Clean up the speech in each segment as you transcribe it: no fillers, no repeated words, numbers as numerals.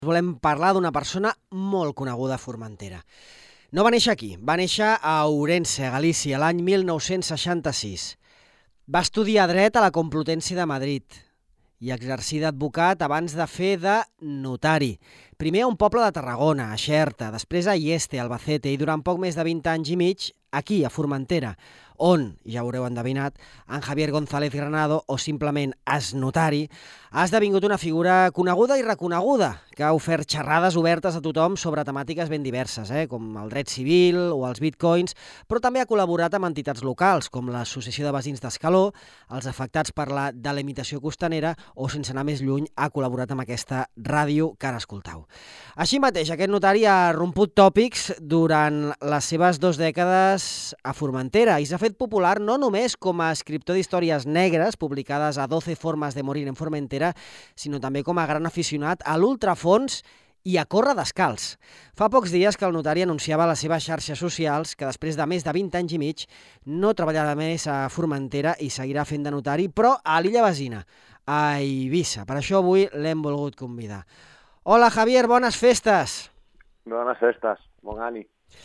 Volem parlar d'una persona molt coneguda a Formentera. No va néixer aquí, va néixer a Ourense, a Galícia, l'any 1966. Va estudiar dret a la Complutense de Madrid i exercir d'advocat abans de fer de notari. Primer a un poble de Tarragona, a Xerta, després a Ieste, a Albacete, i durant poc més de 20 anys i mig aquí, a Formentera, on, ja ho haureu endevinat, en Javier González Granado, o simplement es notari, ha esdevingut una figura coneguda i reconeguda, que ha ofert xerrades obertes a tothom sobre temàtiques ben diverses, com el dret civil o els bitcoins, però també ha col·laborat amb entitats locals, com l'Associació de Veïns d'Escaló, els afectats per la delimitació costanera, o, sense anar més lluny, ha col·laborat amb aquesta ràdio que ara escoltau. Així mateix, aquest notari ha romput tòpics durant les seves 2 dècades a Formentera i s'ha fet popular no només com a escriptor d'històries negres publicades a 12 formes de morir en Formentera, sinó també com a gran aficionat a l'ultrafons i a córrer descalç. Fa pocs dies que el notari anunciava a les seves xarxes socials que després de més de 20 anys i mig no treballarà més a Formentera i seguirà fent de notari, però a l'illa Vesina, a Eivissa. Per això avui l'hem volgut convidar. Hola, Javier, bones festes. Bones festes, bon ànim.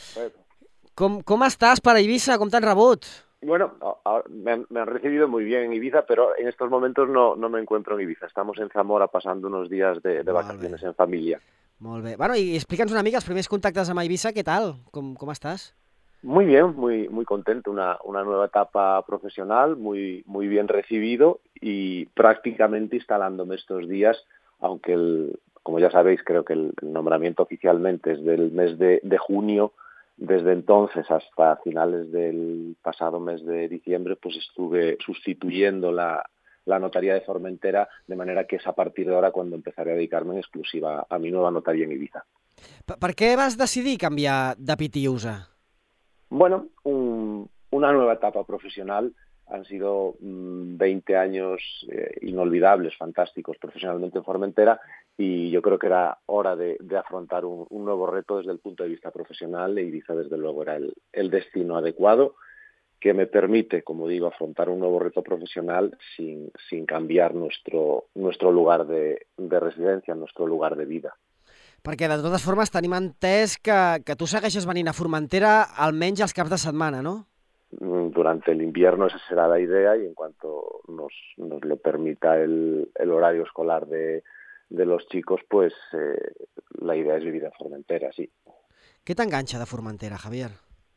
¿Cómo estás para Ibiza? ¿Cómo te han rebut? Bueno, me han recibido muy bien en Ibiza, pero en estos momentos no me encuentro en Ibiza. Estamos en Zamora pasando unos días de vacaciones en familia. Molt bé. Bueno, i explica'ns una mica els primers contactes amb Ibiza, què tal? ¿Cómo estás? Muy bien, muy contento. Una nueva etapa profesional, muy bien recibido y prácticamente instalándome estos días, aunque como ya sabéis, creo que el nombramiento oficialmente es del mes de junio. Desde entonces hasta finales del pasado mes de diciembre, pues estuve sustituyendo la notaría de Formentera, de manera que es a partir de ahora cuando empezaré a dedicarme en exclusiva a mi nueva notaría en Ibiza. Per què vas decidir canviar de Pitiusa? Bueno, una nueva etapa profesional. Han sido 20 años inolvidables, fantásticos profesionalmente en Formentera, y yo creo que era hora de afrontar un nuevo reto desde el punto de vista profesional, e Ibiza desde luego era el destino adecuado que me permite, como digo, afrontar un nuevo reto profesional sin cambiar nuestro lugar de residencia, nuestro lugar de vida. Perquè de totes formes tenim entès que tu segueixes venint a Formentera almenys els caps de setmana, no? Durante el invierno esa será la idea, y en cuanto nos lo permita el horario escolar de los chicos, pues la idea es vivir en Formentera, sí. ¿Qué te engancha de Formentera, Javier?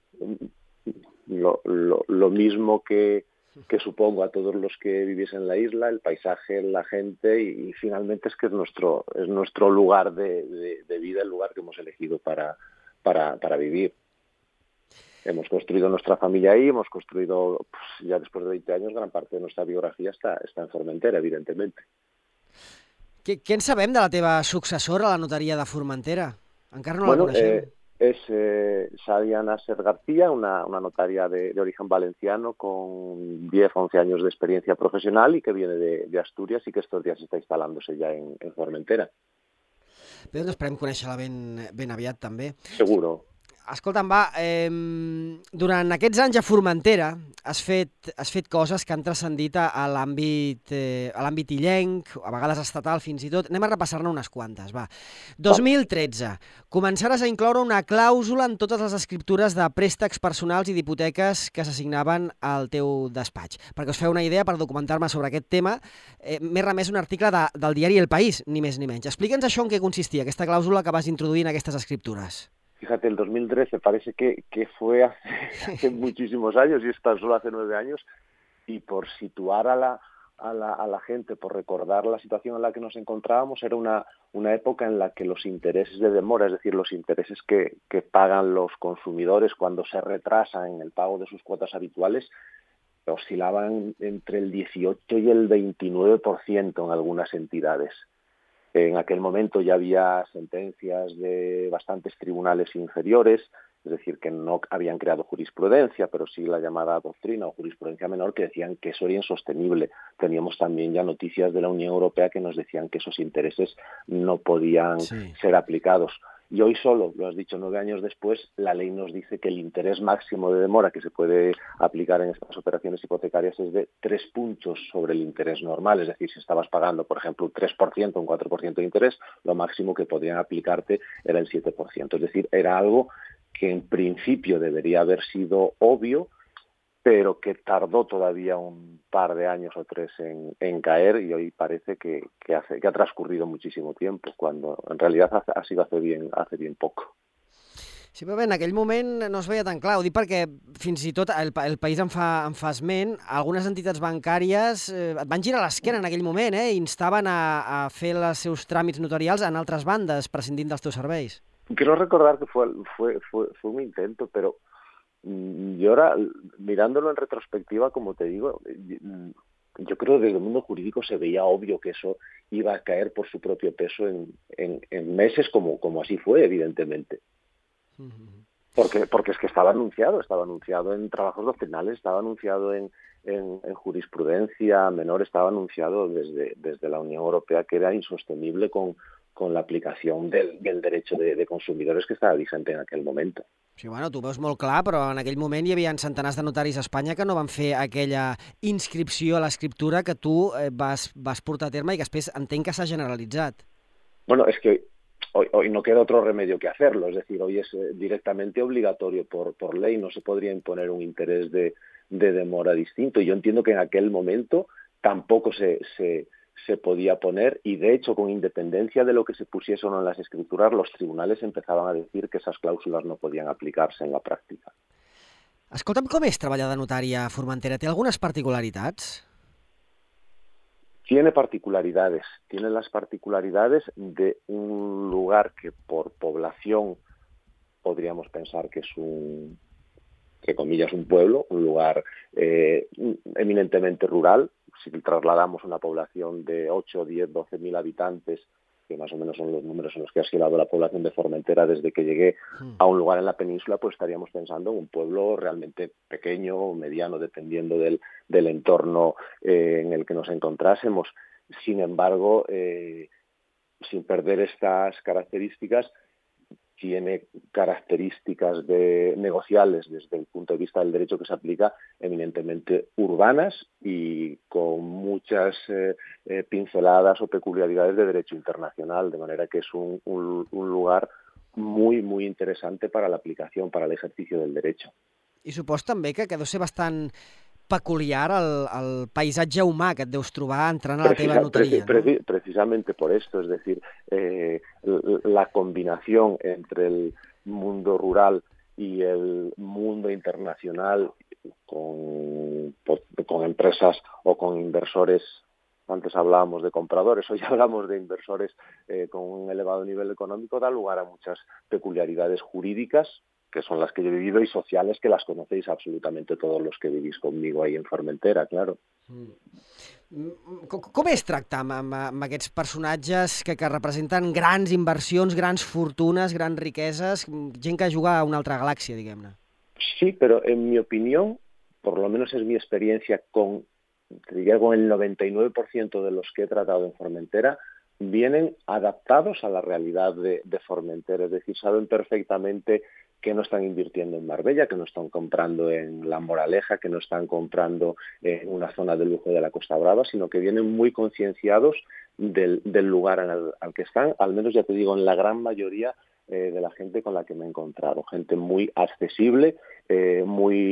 Lo mismo que supongo a todos los que vivís en la isla, el paisaje, la gente, y finalmente es que es nuestro lugar de vida, el lugar que hemos elegido para vivir. Hemos construido nuestra familia ahí, hemos construido, pues, ya después de 20 años, gran parte de nuestra biografía está en Formentera, evidentemente. Què en sabem de la teva successora a la notaria de Formentera? Encara no la coneixem. Es Sadia Nasser García, una notaria de origen valenciano con 10, 11 años de experiencia profesional y que viene de Asturias y que estos días está instalándose ya en Formentera. Bé, doncs esperem conèixer-la ben aviat, també. Seguro. Escolta'm, va, durant aquests anys a Formentera has fet coses que han transcendit a l'àmbit illenc, a vegades estatal fins i tot. Anem a repassar-ne unes quantes, va. 2013, començaràs a incloure una clàusula en totes les escriptures de préstecs personals i d'hipoteques que s'assignaven al teu despatx. Perquè us feu una idea, per documentar-me sobre aquest tema, m'he remès un article del diari El País, ni més ni menys. Explica'ns això en què consistia, aquesta clàusula que vas introduir en aquestes escriptures. Fíjate, el 2013 parece que fue hace muchísimos años, y es tan solo hace 9 años, y por situar a la gente, por recordar la situación en la que nos encontrábamos, era una época en la que los intereses de demora, es decir, los intereses que pagan los consumidores cuando se retrasan en el pago de sus cuotas habituales, oscilaban entre el 18 y el 29% en algunas entidades. En aquel momento ya había sentencias de bastantes tribunales inferiores, es decir, que no habían creado jurisprudencia, pero sí la llamada doctrina o jurisprudencia menor, que decían que eso era insostenible. Teníamos también ya noticias de la Unión Europea que nos decían que esos intereses no podían ser aplicados. Y hoy solo, lo has dicho, 9 años después, la ley nos dice que el interés máximo de demora que se puede aplicar en estas operaciones hipotecarias es de 3 puntos sobre el interés normal. Es decir, si estabas pagando, por ejemplo, un 3%, un 4% de interés, lo máximo que podrían aplicarte era el 7%. Es decir, era algo que en principio debería haber sido obvio, pero que tardó todavía un par de años o 3 en caer, y hoy parece que ha transcurrido muchísimo tiempo, cuando en realidad ha sido hace bien poco. Sí, però bé, en aquell moment no es veia tan clar. Ho dic perquè fins i tot el País en fa esment, algunes entitats bancàries et van girar l'esquena en aquell moment, i instaven a fer els seus tràmits notarials en altres bandes, prescindint dels teus serveis. Quiero recordar que fue un intento, pero yo ahora, mirándolo en retrospectiva, como te digo, yo creo que desde el mundo jurídico se veía obvio que eso iba a caer por su propio peso en meses, como así fue, evidentemente. Porque es que estaba anunciado en trabajos doctrinales, estaba anunciado en jurisprudencia menor, estaba anunciado desde la Unión Europea que era insostenible con la aplicación del derecho de consumidores que estava vigente en aquell moment. Sí, bueno, tu veus molt clar, però en aquell moment hi havia centenars de notaris a Espanya que no van fer aquella inscripció a l'escriptura que tu vas portar a terme i que després entenc que s'ha generalitzat. Bueno, es que hoy no queda otro remedio que hacerlo, es decir, hoy es directamente obligatorio por ley, no se podría imponer un interés de demora distinto. Yo entiendo que en aquel momento tampoco se podía poner, y de hecho, con independencia de lo que se pusiese o no en las escrituras, los tribunales empezaban a decir que esas clàusules no podían aplicarse en la práctica. Escolta'm, com és treballar de notari a Formentera? Té algunes particularitats? Tiene particularidades. Tiene las particularidades de un lugar que por población podríamos pensar que es entre comillas, un pueblo, un lugar eminentemente rural. Si trasladamos una población de 8, 10, 12.000 habitantes, que más o menos son los números en los que ha oscilado la población de Formentera desde que llegué a un lugar en la península, pues estaríamos pensando en un pueblo realmente pequeño o mediano, dependiendo del entorno en el que nos encontrásemos. Sin embargo, sin perder estas características, tiene características negociales desde el punto de vista del derecho que se aplica, eminentemente urbanas y con muchas pinceladas o peculiaridades de derecho internacional, de manera que es un lugar muy, muy interesante para la aplicación, para el ejercicio del derecho. I supos també que deu ser bastant peculiar el paisatge humà que et deus trobar entrant a la teva notaria, ¿no? Precisamente por esto, es decir, la combinación entre el mundo rural y el mundo internacional con empresas o con inversores. Antes hablábamos de compradores, hoy hablamos de inversores con un elevado nivel económico, da lugar a muchas peculiaridades jurídicas, que son las que yo he vivido, y sociales, que las conocéis absolutamente todos los que vivís conmigo ahí en Formentera, claro. Com és tractar amb aquests personatges que representen grans inversions, grans fortunes, grans riqueses, gent que juga a una altra galàxia, diguem-ne? Sí, pero en mi opinión, por lo menos es mi experiencia diría con el 99% de los que he tratado en Formentera, vienen adaptados a la realidad de Formentera, es decir, saben perfectamente que no están invirtiendo en Marbella, que no están comprando en La Moraleja, que no están comprando en una zona de lujo de la Costa Brava, sino que vienen muy concienciados del lugar al que están, al menos ya te digo, en la gran mayoría de la gente con la que me he encontrado, gente muy accesible, muy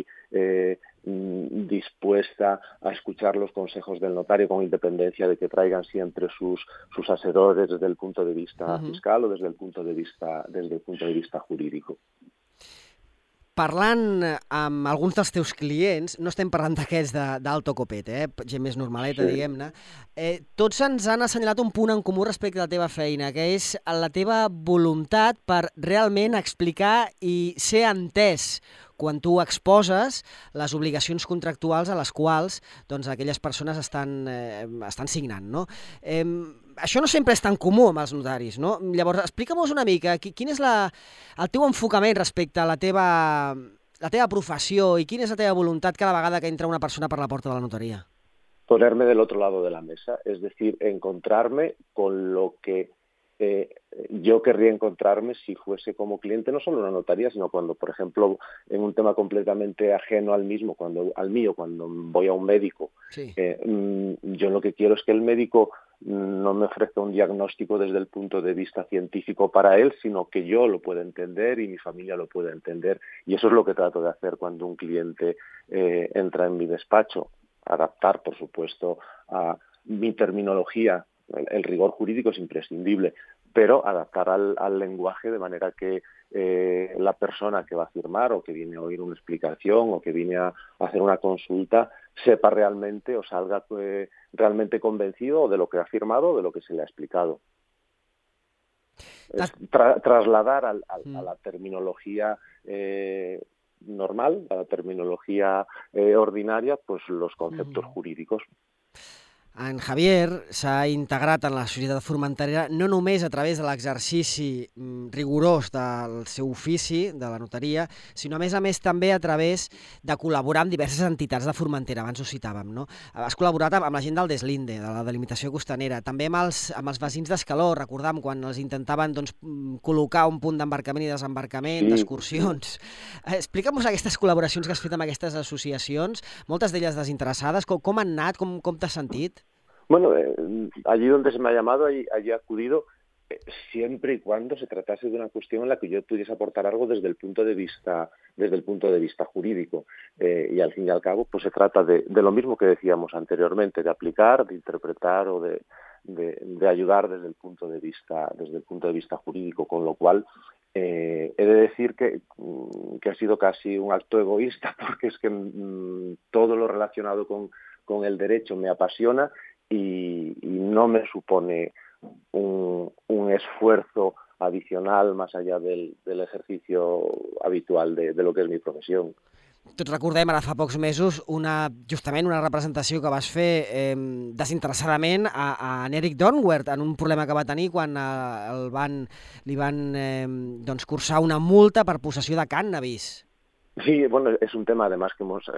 dispuesta a escuchar los consejos del notario, con independencia de que traigan siempre sus asesores desde el punto de vista fiscal o desde el punto de vista jurídico. Parlant amb alguns dels teus clients, no estem parlant d'aquests d'alto copet, gent més normaleta, sí, diguem-ne, tots ens han assenyalat un punt en comú respecte a la teva feina, que és la teva voluntat per realment explicar i ser entès quan tu exposes les obligacions contractuals a les quals aquelles persones estan signant, no? Això no sempre és tan comú amb els notaris, no? Llavors, explica'm-nos una mica quin és el teu enfocament respecte a la teva professió i quina és la teva voluntat cada vegada que entra una persona per la porta de la notaria. Ponerme del otro lado de la mesa, es decir, encontrarme con lo que yo querría encontrarme si fuese como cliente no solo en una notaría, sino cuando, por ejemplo, en un tema completamente ajeno al mío, cuando voy a un médico. Sí. Yo lo que quiero es que el médico no me ofrezca un diagnóstico desde el punto de vista científico para él, sino que yo lo pueda entender y mi familia lo pueda entender. Y eso es lo que trato de hacer cuando un cliente entra en mi despacho. Adaptar, por supuesto, a mi terminología. El rigor jurídico es imprescindible, pero adaptar al lenguaje de manera que la persona que va a firmar o que viene a oír una explicación o que viene a hacer una consulta sepa realmente o salga realmente convencido de lo que ha firmado o de lo que se le ha explicado. Es trasladar a la terminología normal, a la terminología ordinaria, pues los conceptos jurídicos. En Javier s'ha integrat en la societat formentera no només a través de l'exercici rigorós del seu ofici, de la notaria, sinó a més també a través de col·laborar amb diverses entitats de Formentera, abans ho citàvem, no? Has col·laborat amb la gent del Deslinde, de la delimitació costanera, també amb els vecins d'Escaló, recordam, quan els intentaven col·locar un punt d'embarcament i desembarcament, d'excursions. Explica'm aquestes col·laboracions que has fet amb aquestes associacions, moltes d'elles desinteressades, com han anat, com t'has sentit? Bueno, allí donde se me ha llamado, allí he acudido, siempre y cuando se tratase de una cuestión en la que yo pudiese aportar algo desde el punto de vista jurídico. Y al fin y al cabo, pues se trata de lo mismo que decíamos anteriormente, de aplicar, de interpretar o de ayudar desde el punto de vista jurídico, con lo cual he de decir que ha sido casi un acto egoísta, porque es que todo lo relacionado con el derecho me apasiona y no me supone un esfuerzo adicional más allá del ejercicio habitual de lo que és mi professió. Tots recordem ara fa pocs mesos justament una representació que vas fer desinteressadament a Eric Donwert en un problema que va tenir quan li van cursar una multa per possessió de cànnabis. Sí, bueno, es un tema además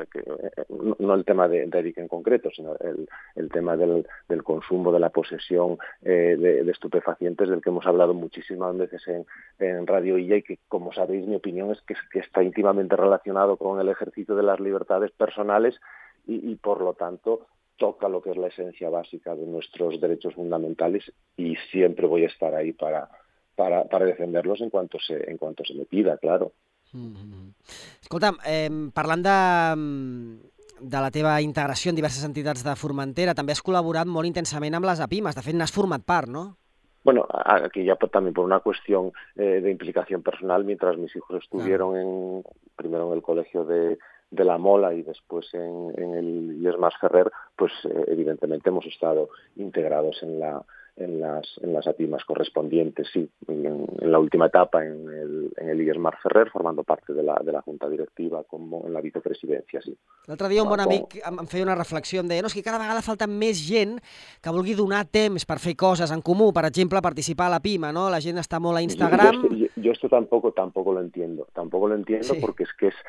no el tema de Eric en concreto, sino el tema del consumo, de la posesión de estupefacientes, del que hemos hablado muchísimas veces en Radio Illa y que, como sabéis, mi opinión es que está íntimamente relacionado con el ejercicio de las libertades personales y por lo tanto toca lo que es la esencia básica de nuestros derechos fundamentales y siempre voy a estar ahí para defenderlos en cuanto se me pida, claro. Escolta'm, parlant de la teva integració en diverses entitats de Formentera, també has col·laborat molt intensament amb les APIMES, de fet n'has format part, no? Bueno, aquí ya también por una cuestión de implicación personal, mientras mis hijos estuvieron primero en el colegio de La Mola y después en el IES Ferrer, pues evidentemente hemos estado integrados en las APIMES correspondientes, sí, en la última etapa en el IES Ferrer, formando parte de la Junta Directiva como en la vicepresidencia, sí. L'altre dia un bon amic em feia una reflexió, em deia, no, és que cada vegada falta més gent que vulgui donar temps per fer coses en comú, per exemple, participar a la PIMA, no? La gent està molt a Instagram. Yo esto tampoco lo entiendo, sí. Porque es que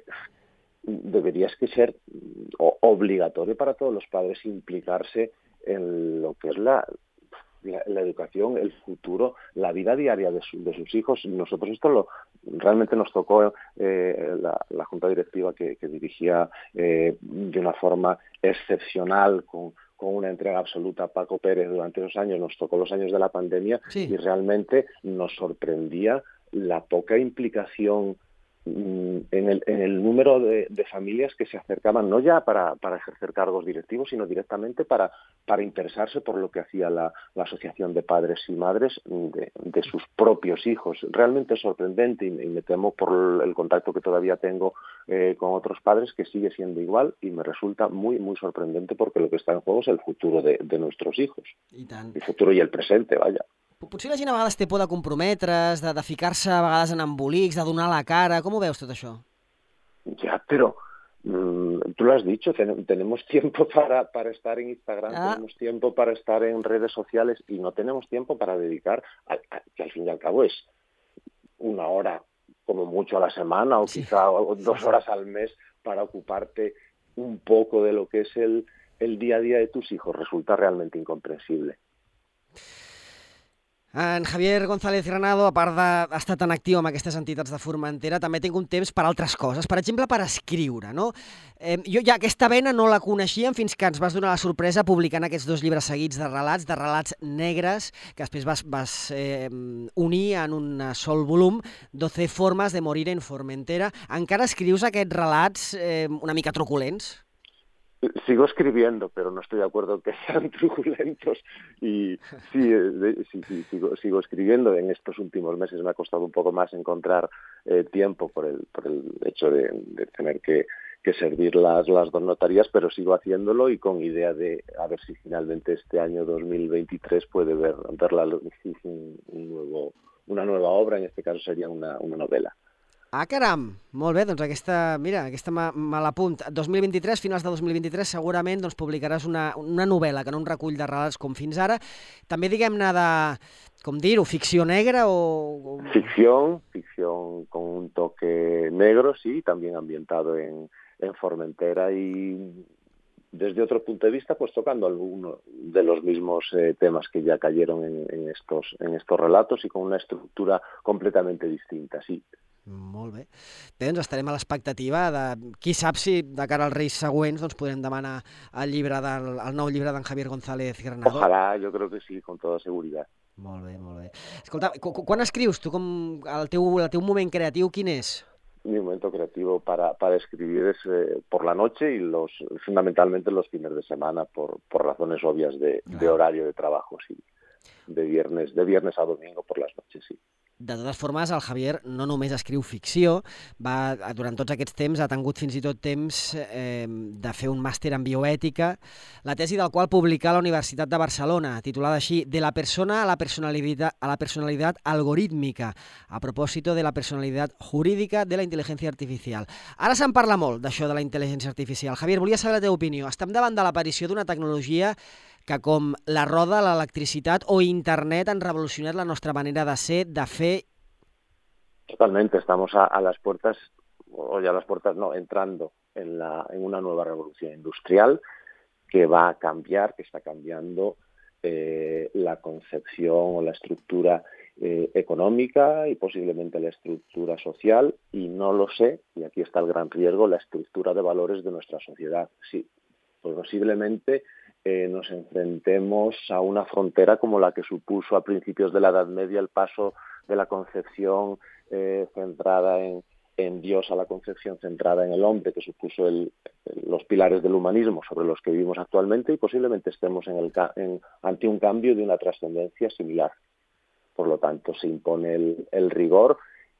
debería ser obligatorio para todos los padres implicarse en lo que es la educación, el futuro, la vida diaria de sus hijos. Nosotros esto realmente nos tocó la Junta Directiva que dirigía de una forma excepcional, con una entrega absoluta a Paco Pérez durante esos años. Nos tocó los años de la pandemia, sí. Y realmente nos sorprendía la poca implicación en el número de familias que se acercaban, no ya para ejercer cargos directivos, sino directamente para interesarse por lo que hacía la Asociación de Padres y Madres de sus propios hijos. Realmente es sorprendente y me temo por el contacto que todavía tengo con otros padres que sigue siendo igual y me resulta muy, muy sorprendente porque lo que está en juego es el futuro de nuestros hijos. I tant. El futuro y el presente, vaya. Potser la gent a vegades té por de comprometre's, de ficar-se a vegades en embolics, de donar la cara. Com ho veus tot això? Ya, pero tú lo has dicho, tenemos tiempo para estar en Instagram, tenemos tiempo para estar en redes sociales y no tenemos tiempo para dedicar, que al fin y al cabo es una hora como mucho a la semana o quizá 2 horas al mes para ocuparte un poco de lo que es el día a día de tus hijos. Resulta realmente incomprensible. En Javier González Granado, a part d'estar tan actiu amb aquestes entitats de Formentera, també tinc un temps per altres coses, per exemple, per escriure, no? Jo ja aquesta vena no la coneixíem fins que ens vas donar la sorpresa publicant aquests 2 llibres seguits de relats negres, que després vas unir en un sol volum, 12 formes de morir en Formentera. Encara escrius aquests relats una mica truculents? Sigo escribiendo, pero no estoy de acuerdo en que sean truculentos. Y sí, sigo escribiendo. En estos últimos meses me ha costado un poco más encontrar tiempo por el hecho de tener que servir las 2 notarías, pero sigo haciéndolo y con idea de a ver si finalmente este año 2023 puede ver la luz una nueva obra. En este caso sería una novela. Ah, caram! Molt bé, doncs aquesta me l'apunt. 2023, finals de 2023, segurament doncs, publicaràs una novel·la, que no un recull de relats com fins ara. També, diguem-ne, de, com dir-ho, ficció negra o... Ficción con un toque negro, sí, también ambientado en Formentera y desde otro punto de vista, pues tocando algunos de los mismos temas que ya cayeron en estos relatos y con una estructura completamente distinta, sí. Molt bé. Bé, doncs estarem a l'expectativa de... Qui sap si de cara als Reis següents doncs podrem demanar el nou llibre d'en Javier González Granado. Ojalá, yo creo que sí, con toda seguridad. Molt bé, molt bé. Escolta, quan escrius tu? El teu moment creatiu quin és? Mi momento creativo para escribir es por la noche y fundamentalmente los fines de semana por razones obvias de horario de trabajo, sí. De viernes a domingo por las noches, sí. De totes formes, el Javier no només escriu ficció, durant tots aquests temps ha tingut fins i tot temps de fer un màster en bioètica, la tesi del qual publicà a la Universitat de Barcelona, titulada així De la persona a la personalidad algorítmica, a propòsito de la personalitat jurídica de la intel·ligència artificial. Ara se'n parla molt d'això de la intel·ligència artificial. Javier, volia saber la teva opinió. Estem davant de l'aparició d'una tecnologia que com la roda, l'electricitat o internet han revolucionat la nostra manera de ser, de fer. Totalmente, estamos a las puertas, o ya a las puertas no, entrando en una nueva revolución industrial que va a cambiar, que está cambiando la concepción o la estructura económica y posiblemente la estructura social, y no lo sé, y aquí está el gran riesgo, la estructura de valores de nuestra sociedad. Sí, pues posiblemente nos enfrentemos a una frontera como la que supuso a principios de la Edad Media el paso de la concepción centrada en Dios a la concepción centrada en el hombre, que supuso los pilares del humanismo sobre los que vivimos actualmente, y posiblemente estemos ante un cambio de una trascendencia similar. Por lo tanto, se impone el rigor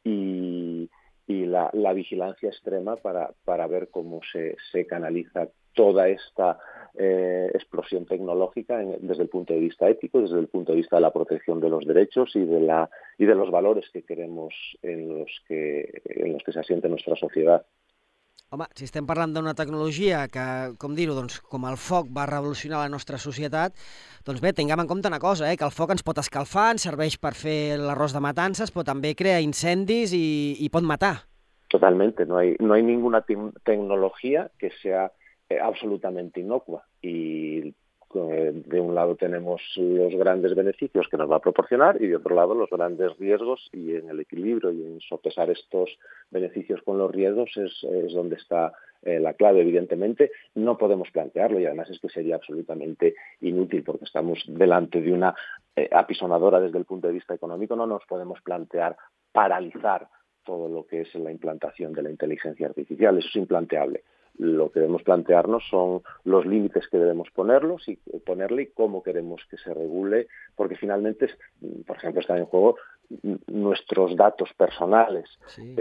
y la vigilancia extrema para ver cómo se canaliza toda esta explosión tecnológica desde el punto de vista ético, desde el punto de vista de la protección de los derechos y de los valores que queremos en los que se asiente nuestra sociedad. Home, si estem parlant d'una tecnologia que, com dir-ho, doncs, com el foc va revolucionar la nostra societat, doncs bé, tinguem en compte una cosa, que el foc ens pot escalfar, ens serveix per fer l'arròs de matances, però també crea incendis i pot matar. Totalmente, no hay ninguna tecnología que sea absolutamente inocua, y de un lado tenemos los grandes beneficios que nos va a proporcionar y de otro lado los grandes riesgos, y en el equilibrio y en sopesar estos beneficios con los riesgos es donde está la clave. Evidentemente no podemos plantearlo, y además es que sería absolutamente inútil porque estamos delante de una apisonadora desde el punto de vista económico. No nos podemos plantear paralizar todo lo que es la implantación de la inteligencia artificial, eso es implanteable. Lo que debemos plantearnos son los límites que debemos ponerle y cómo queremos que se regule, porque finalmente, por ejemplo, están en juego nuestros datos personales, sí.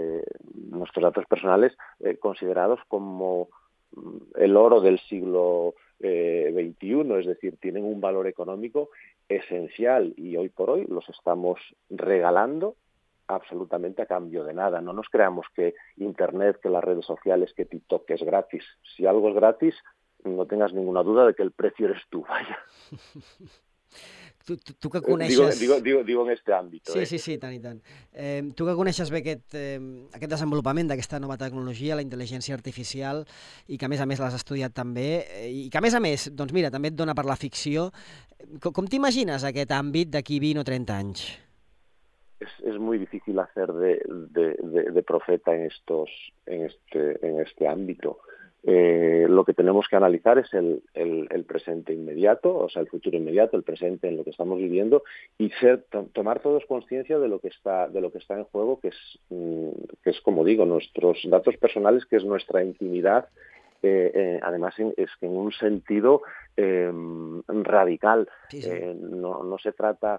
Considerados como el oro del siglo XXI, es decir, tienen un valor económico esencial, y hoy por hoy los estamos regalando absolutamente a cambio de nada. No nos creamos que Internet, que las redes sociales, que TikTok es gratis. Si algo es gratis, no tengas ninguna duda de que el precio eres tú, vaya. Tu que coneixes... Digo en este àmbit. Sí, tant i tant. Tu que coneixes bé aquest desenvolupament d'aquesta nova tecnologia, la intel·ligència artificial, i que a més l'has estudiat també, i que a més, doncs mira, també et dona per la ficció, com t'imagines aquest àmbit d'aquí 20 o 30 anys? Es muy difícil hacer de profeta en este ámbito. Lo que tenemos que analizar es el presente inmediato, o sea, el futuro inmediato, el presente en lo que estamos viviendo, y tomar todos conciencia de lo que está en juego, que es como digo, nuestros datos personales, que es nuestra intimidad. Además, es que en un sentido radical. Sí. No se trata...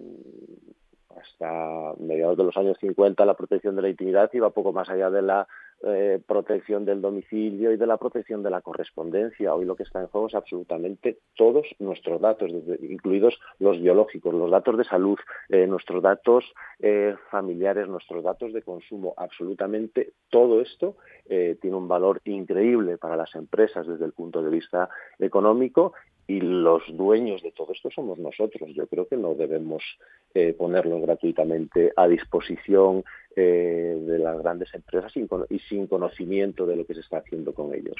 Hasta mediados de los años 50 la protección de la intimidad iba poco más allá de la protección del domicilio y de la protección de la correspondencia. Hoy lo que está en juego es absolutamente todos nuestros datos, incluidos los biológicos, los datos de salud, nuestros datos familiares, nuestros datos de consumo. Absolutamente todo esto tiene un valor increíble para las empresas desde el punto de vista económico, y los dueños de todo esto somos nosotros. Yo creo que no debemos ponerlos gratuitamente a disposición de las grandes empresas y sin conocimiento de lo que se está haciendo con ellos.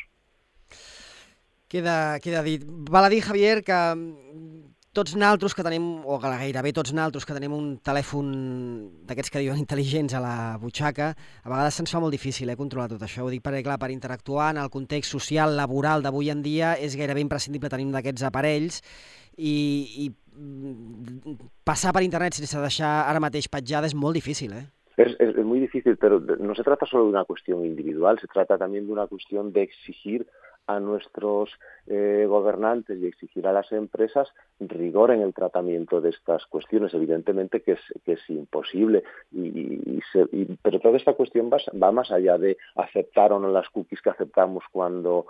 Queda dit. Val a dir, Javier, que tots naltros que tenim, o gairebé tots naltros que tenim un telèfon d'aquests que diuen intel·ligents a la butxaca, a vegades se'ns fa molt difícil controlar tot això. Ho dic perquè, clar, per interactuar en el context social, laboral d'avui en dia és gairebé imprescindible tenir un d'aquests aparells i passar per internet sense deixar ara mateix petjada és molt difícil, Es muy difícil, pero no se trata solo de una cuestión individual, se trata también de una cuestión de exigir a nuestros gobernantes y exigir a las empresas rigor en el tratamiento de estas cuestiones. Evidentemente que es imposible, pero toda esta cuestión va más allá de aceptar o no las cookies que aceptamos cuando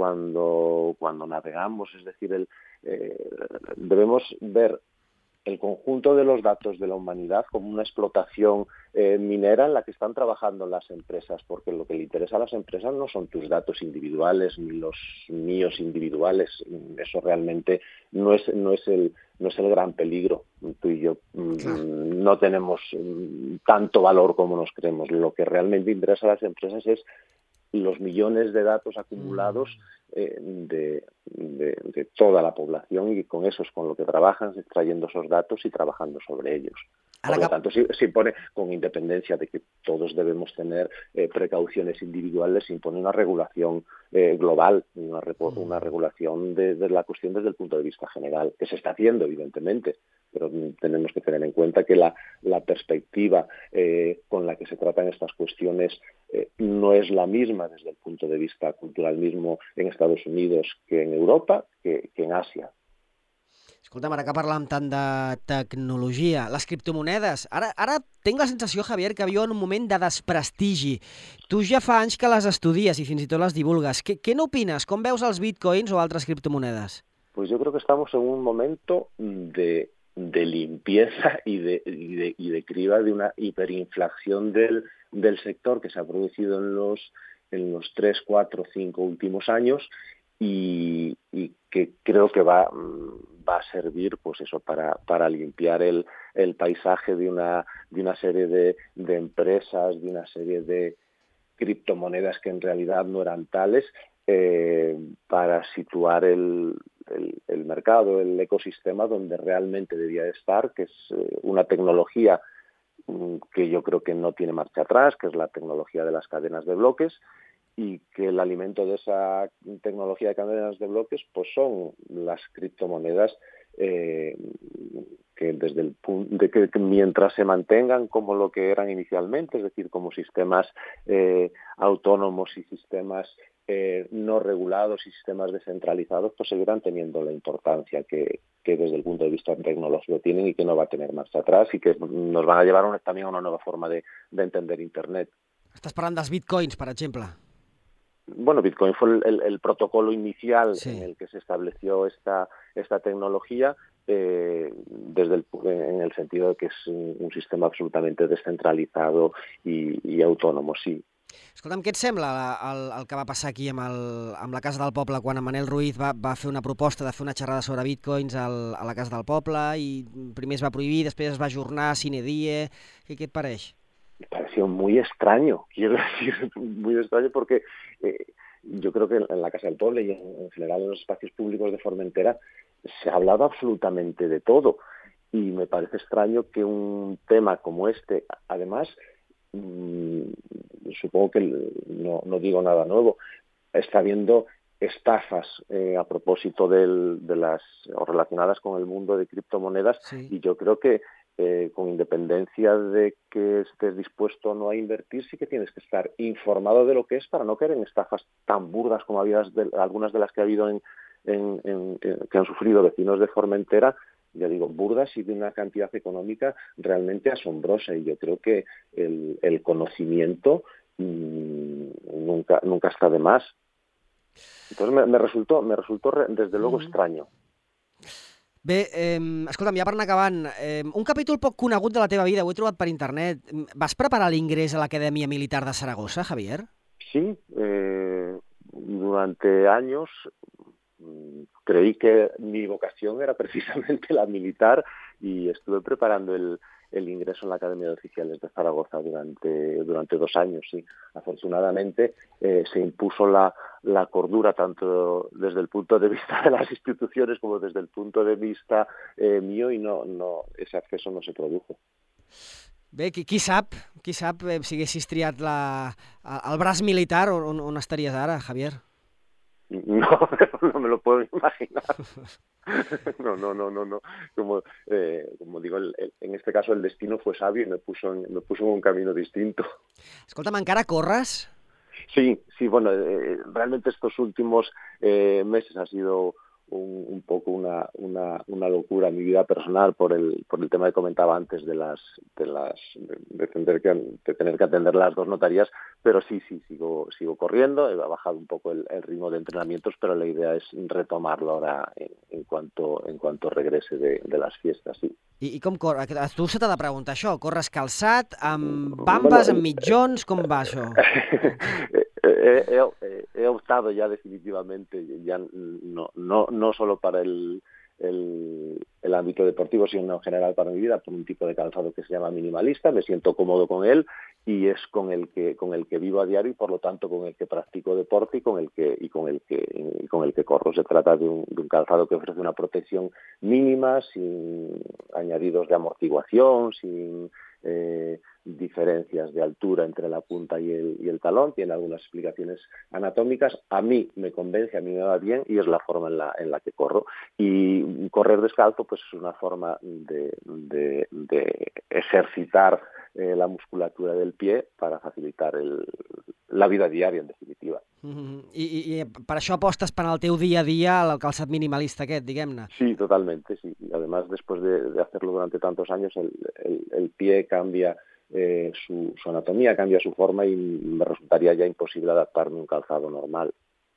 navegamos. Es decir, debemos ver el conjunto de los datos de la humanidad como una explotación minera en la que están trabajando las empresas, porque lo que le interesa a las empresas no son tus datos individuales ni los míos individuales. Eso realmente no es el gran peligro. Tú y yo no tenemos tanto valor como nos creemos. Lo que realmente interesa a las empresas es los millones de datos acumulados de toda la población, y con eso es con lo que trabajan, extrayendo esos datos y trabajando sobre ellos. Por lo tanto, se impone, con independencia de que todos debemos tener precauciones individuales, se impone una regulación global, una regulación de la cuestión desde el punto de vista general, que se está haciendo, evidentemente, pero tenemos que tener en cuenta que la perspectiva con la que se tratan estas cuestiones no es la misma desde el punto de vista cultural mismo en Estados Unidos que en Europa, que en Àsia. Escolta'm, ara que parlàvem tant de tecnologia, les criptomonedes, ara tinc la sensació, Javier, que viu en un moment de desprestigi. Tu ja fa anys que les estudies i fins i tot les divulgues. Què n'opines? Com veus els bitcoins o altres criptomonedes? Pues yo creo que estamos en un momento de limpieza y de criba de una hiperinflación del sector que se ha producido en los 3, 4, 5 últimos años, y que creo que va a servir pues eso para limpiar el paisaje de una serie de empresas, de una serie de criptomonedas que en realidad no eran tales, para situar el mercado, el ecosistema donde realmente debía estar, que es una tecnología que yo creo que no tiene marcha atrás, que es la tecnología de las cadenas de bloques, y que el alimento de esa tecnología de cadenas de bloques pues son las criptomonedas, que desde el punto de que mientras se mantengan como lo que eran inicialmente, es decir, como sistemas autónomos y sistemas no regulados y sistemas descentralizados, pues seguirán teniendo la importancia que desde el punto de vista tecnológico tienen, y que no va a tener marcha atrás, y que nos van a llevar también a una nueva forma de entender Internet. Estàs parlant dels bitcoins, per exemple? Bueno, Bitcoin fue el protocolo inicial en el que se estableció esta tecnología, en el sentido de que es un sistema absolutamente descentralizado y autónomo, sí. Escolta'm, què et sembla el que va passar aquí amb la Casa del Poble quan en Manel Ruiz va fer una proposta de fer una xerrada sobre bitcoins a la Casa del Poble i primer es va prohibir, després es va ajornar sine die? Què et pareix? Me pareció muy extraño, quiero decir, muy extraño porque yo creo que en la Casa del Pueblo y en general en los espacios públicos de Formentera se ha hablado absolutamente de todo y me parece extraño que un tema como este, además, supongo que no digo nada nuevo, está habiendo estafas a propósito de las o relacionadas con el mundo de criptomonedas Sí. y yo creo que con independencia de que estés dispuesto o no a invertir, sí que tienes que estar informado de lo que es para no caer en estafas tan burdas como algunas de las que ha habido que han sufrido vecinos de Formentera, ya digo, burdas y de una cantidad económica realmente asombrosa. Y yo creo que el conocimiento nunca está de más. Entonces me resultó desde luego extraño. Bé, escolta'm, ja per anar acabant, un capítol poc conegut de la teva vida, ho he trobat per internet. Vas preparar l'ingrés a l'Acadèmia Militar de Saragossa, Javier? Sí, durante años creí que mi vocación era precisamente la militar y estuve preparando el ingreso en la Academia de Oficiales de Zaragoza durante 2 años. Sí. Afortunadamente se impuso la cordura tanto desde el punto de vista de las instituciones como desde el punto de vista mío y ese acceso no se produjo. Bé, qui sap, si haguessis triat el braç militar, on estaries ara, Javier? No me lo puedo imaginar. No. Como digo, en este caso el destino fue sabio y me puso en un camino distinto. Escolta'm, encara corres? Sí, bueno, realmente estos últimos meses ha sido un poco una locura en mi vida personal por el tema que comentaba antes de tener que atender las 2 notarías, pero sí sigo corriendo. He bajado un poco el ritmo de entrenamientos, pero la idea es retomarlo ahora en cuanto regrese de las fiestas, sí. I com corres? A tu se t'ha de preguntar això. Corres calçat, amb bambes, amb mitjons, com va això? He optado ya definitivamente, ya no solo para el ámbito deportivo, sino en general para mi vida, por un tipo de calzado que se llama minimalista. Me siento cómodo con él y es con el que vivo a diario y por lo tanto con el que practico deporte y con el que corro. Se trata de un calzado que ofrece una protección mínima, sin añadidos de amortiguación, sin diferencias de altura entre la punta y el talón. Tiene algunas explicaciones anatómicas. A mí me convence, a mí me va bien y es la forma en la que corro. Y correr descalzo pues es una forma de ejercitar la musculatura del pie para facilitar la vida diaria, en definitiva. I per això apostes per al teu dia a dia al calçat minimalista aquest, diguem-ne? Sí, totalmente, sí. Además, después de hacerlo durante tantos años, el pie cambia su anatomía, cambia su forma y me resultaría ya imposible adaptarme a un calzado normal.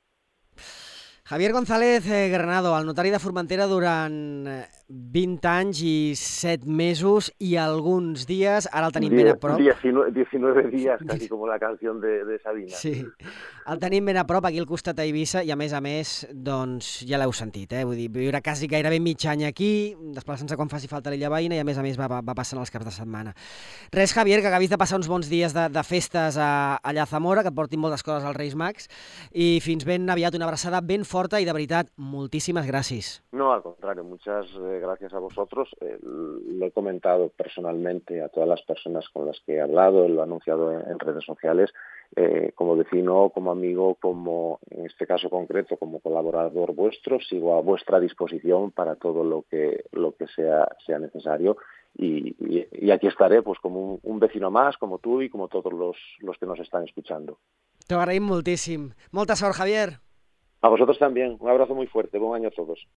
Javier González Granado, el notari de Formentera durant 20 anys i 7 mesos i alguns dies, ara el tenim ben a prop. 19 días, casi como la canción de Sabina. Sí, el tenim ben a prop, aquí al costat a Eivissa, i a més, doncs ja l'heu sentit, vull dir, viure quasi gairebé mig any aquí, desplaçant-se quan faci falta a l'illa veïna, i a més va passant els caps de setmana. Res, Javier, que acabis de passar uns bons dies de festes allà a Zamora, que et portin moltes coses als Reis Mags, i fins ben aviat, una abraçada ben forta i de veritat, moltíssimes gràcies. No, al contrario, muchas gracias a vosotros. Lo he comentado personalmente a todas las personas con las que he hablado, lo he anunciado en redes sociales, como vecino, como amigo, como en este caso concreto, como colaborador vuestro, sigo a vuestra disposición para todo lo que sea necesario. Y aquí estaré pues como un vecino más, como tú y como todos los que nos están escuchando. T'ho agraïm moltíssim. Molta sort, Javier. A vosotros también. Un abrazo muy fuerte. Buen año a todos.